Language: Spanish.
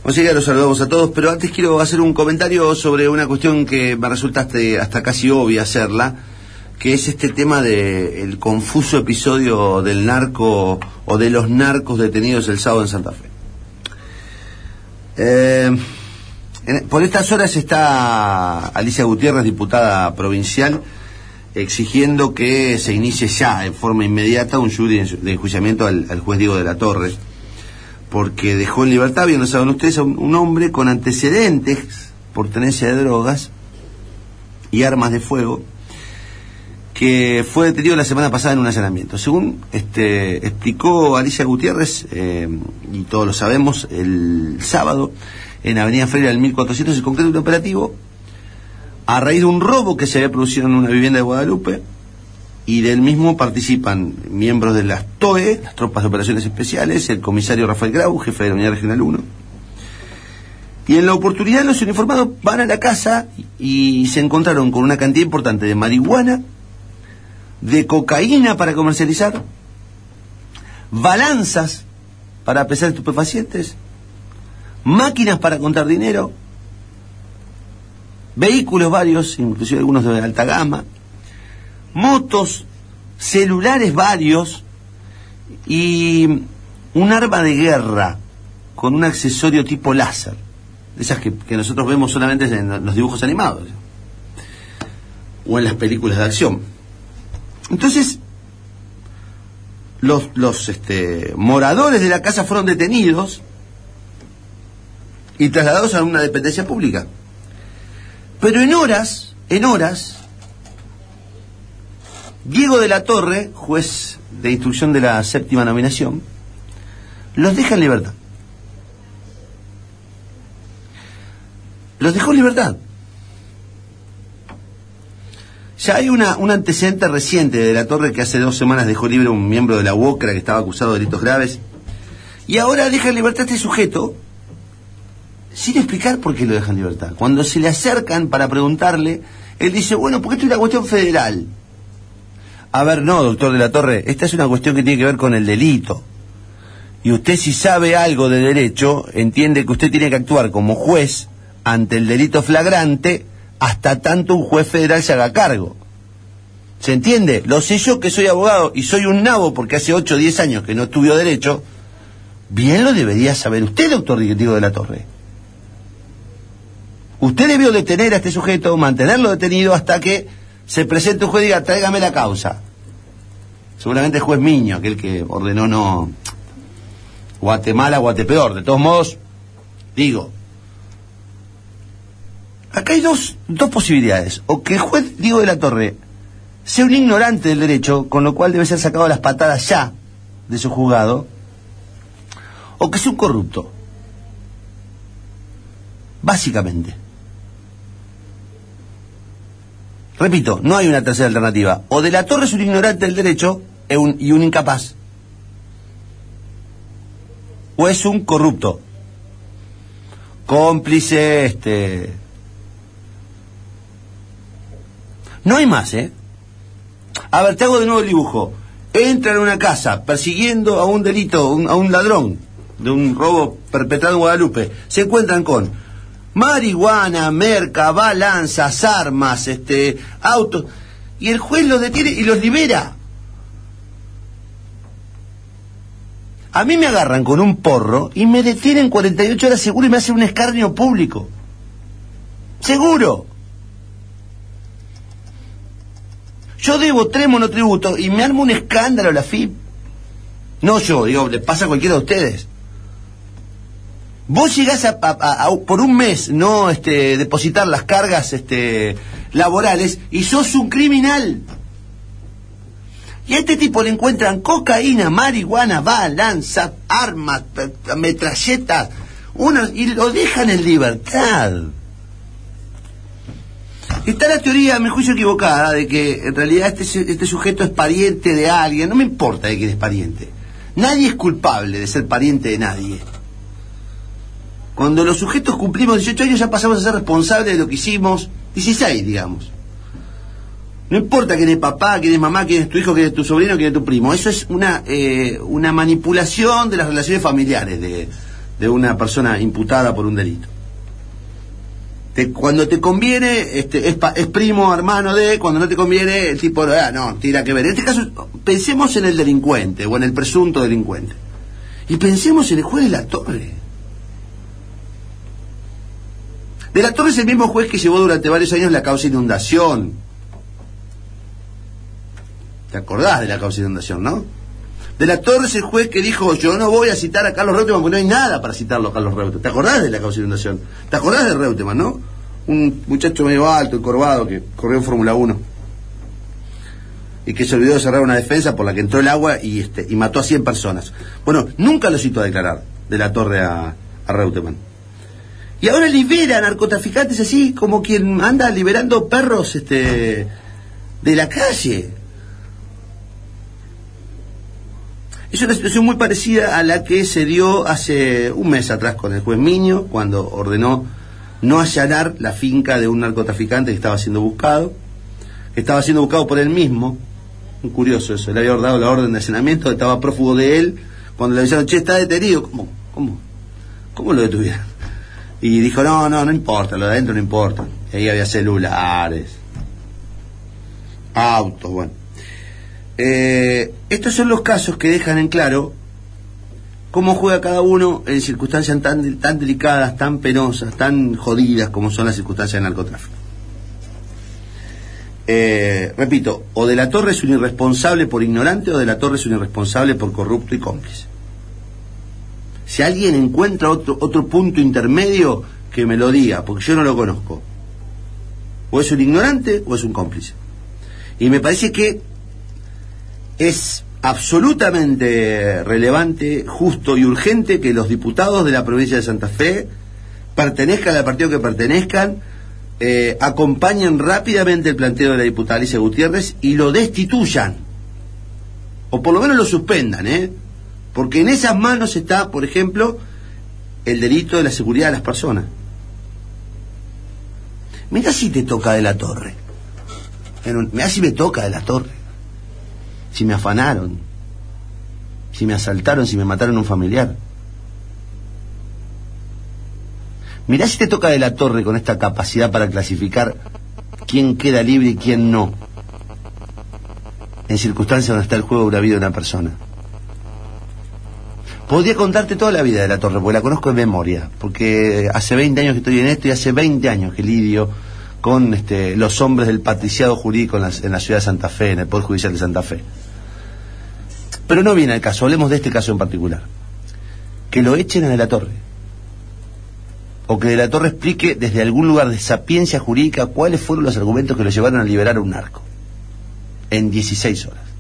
Así que los saludamos a todos, pero antes quiero hacer un comentario sobre una cuestión que me resulta hasta casi obvia hacerla, que es este tema del confuso episodio del narco o de los narcos detenidos el sábado en Santa Fe. Por estas horas está Alicia Gutiérrez, diputada provincial, exigiendo que se inicie ya, en forma inmediata, un jury de enjuiciamiento al juez Diego de la Torre, porque dejó en libertad, bien lo saben ustedes, a un hombre con antecedentes por tenencia de drogas y armas de fuego, que fue detenido la semana pasada en un allanamiento. Según explicó Alicia Gutiérrez, y todos lo sabemos, el sábado, en Avenida Freire del 1400, se concretó un operativo a raíz de un robo que se había producido en una vivienda de Guadalupe, y del mismo participan miembros de las TOE, las Tropas de Operaciones Especiales, el comisario Rafael Grau, jefe de la Unidad Regional 1. Y en la oportunidad los uniformados van a la casa y se encontraron con una cantidad importante de marihuana, de cocaína para comercializar, balanzas para pesar estupefacientes, máquinas para contar dinero, vehículos varios, inclusive algunos de alta gama, motos, celulares varios y un arma de guerra con un accesorio tipo láser, de esas que nosotros vemos solamente en los dibujos animados o en las películas de acción. Entonces los moradores de la casa fueron detenidos y trasladados a una dependencia pública, pero en horas Diego de la Torre, juez de instrucción de la séptima nominación, los deja en libertad. Los dejó en libertad. Ya hay un antecedente reciente de la Torre, que hace 2 semanas dejó libre a un miembro de la UOCRA que estaba acusado de delitos graves, y ahora deja en libertad a este sujeto sin explicar por qué lo deja en libertad. Cuando se le acercan para preguntarle, él dice, bueno, porque esto es una cuestión federal. A ver, no, doctor de la Torre, esta es una cuestión que tiene que ver con el delito. Y usted, si sabe algo de derecho, entiende que usted tiene que actuar como juez ante el delito flagrante hasta tanto un juez federal se haga cargo. ¿Se entiende? Lo sé yo, que soy abogado y soy un nabo porque hace 8 o 10 años que no estudió derecho. Bien lo debería saber usted, doctor Diego de la Torre. Usted debió detener a este sujeto, mantenerlo detenido hasta que se presente un juez y diga, tráigame la causa. Seguramente el juez Miño, aquel que ordenó no Guatemala, Guatepeor. De todos modos, digo, acá hay dos posibilidades. O que el juez Diego de la Torre sea un ignorante del derecho, con lo cual debe ser sacado a las patadas ya de su juzgado, o que sea un corrupto. Básicamente. Repito, no hay una tercera alternativa. O de la Torre es un ignorante del derecho y un incapaz, o es un corrupto, cómplice, No hay más, A ver, te hago de nuevo el dibujo. Entran a una casa persiguiendo a un delito, a un ladrón de un robo perpetrado en Guadalupe. Se encuentran con marihuana, merca, balanzas, armas, autos, y el juez los detiene y los libera. A mí me agarran con un porro y me detienen 48 horas seguro y me hacen un escarnio público. Seguro. Yo debo 3 monotributos y me armo un escándalo a la FIP. No yo, digo, le pasa a cualquiera de ustedes. Vos llegás a por un mes no depositar las cargas laborales y sos un criminal. Y a este tipo le encuentran cocaína, marihuana, balanza, armas, metralletas, y lo dejan en libertad. Está la teoría, a mi juicio, equivocada, de que en realidad este sujeto es pariente de alguien. No me importa de quién es pariente. Nadie es culpable de ser pariente de nadie. Cuando los sujetos cumplimos 18 años ya pasamos a ser responsables de lo que hicimos, 16, digamos. No importa quién es papá, quién es mamá, quién es tu hijo, quién es tu sobrino, quién es tu primo. Eso es una manipulación de las relaciones familiares de una persona imputada por un delito. Cuando te conviene, es primo, hermano de, cuando no te conviene, el tipo, no, tira que ver. En este caso, pensemos en el delincuente, o en el presunto delincuente. Y pensemos en el juez de la Torre. De la Torre es el mismo juez que llevó durante varios años la causa inundación. ¿Te acordás de la causa inundación, no? De la Torre es el juez que dijo, yo no voy a citar a Carlos Reutemann porque no hay nada para citarlo a Carlos Reutemann. ¿Te acordás de la causa inundación? ¿Te acordás de Reutemann, no? Un muchacho medio alto, encorvado, que corrió en Fórmula 1. Y que se olvidó de cerrar una defensa por la que entró el agua y mató a 100 personas. Bueno, nunca lo citó a declarar de la Torre a Reutemann. Y ahora libera a narcotraficantes así, como quien anda liberando perros de la calle. Es una situación muy parecida a la que se dio hace un mes atrás con el juez Miño, cuando ordenó no allanar la finca de un narcotraficante que estaba siendo buscado por él mismo. Muy curioso eso, le había dado la orden de allanamiento, estaba prófugo de él, cuando le dijeron, che, está detenido. ¿Cómo lo detuvieron? Y dijo, no importa, lo de adentro no importa. Y ahí había celulares, autos, bueno. Estos son los casos que dejan en claro cómo juega cada uno en circunstancias tan delicadas, tan penosas, tan jodidas como son las circunstancias del narcotráfico. Repito, o De la Torre es un irresponsable por ignorante, o De la Torre es un irresponsable por corrupto y cómplice. Si alguien encuentra otro punto intermedio, que me lo diga, porque yo no lo conozco. O es un ignorante o es un cómplice. Y me parece que es absolutamente relevante, justo y urgente que los diputados de la provincia de Santa Fe, pertenezcan al partido que pertenezcan, acompañen rápidamente el planteo de la diputada Alicia Gutiérrez y lo destituyan, o por lo menos lo suspendan, porque en esas manos está, por ejemplo, el delito de la seguridad de las personas. Mirá si te toca De la Torre, mirá si me toca De la Torre, si me afanaron, si me asaltaron, si me mataron a un familiar. Mirá si te toca De la Torre con esta capacidad para clasificar quién queda libre y quién no, en circunstancias donde está el juego de la vida de una persona. Podría contarte toda la vida de La Torre, porque la conozco de memoria, porque hace 20 años que estoy en esto y hace 20 años que lidio con los hombres del patriciado jurídico en la ciudad de Santa Fe, en el Poder Judicial de Santa Fe. Pero no viene al caso, hablemos de este caso en particular. Que lo echen a De la Torre, o que De la Torre explique desde algún lugar de sapiencia jurídica cuáles fueron los argumentos que lo llevaron a liberar a un narco en 16 horas.